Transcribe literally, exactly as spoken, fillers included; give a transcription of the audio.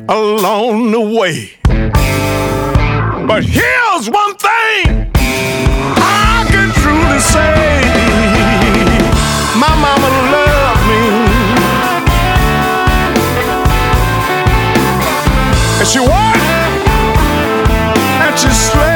along the way. But here's one thing I can truly say. My mama loved me, and she worked, and she slaved.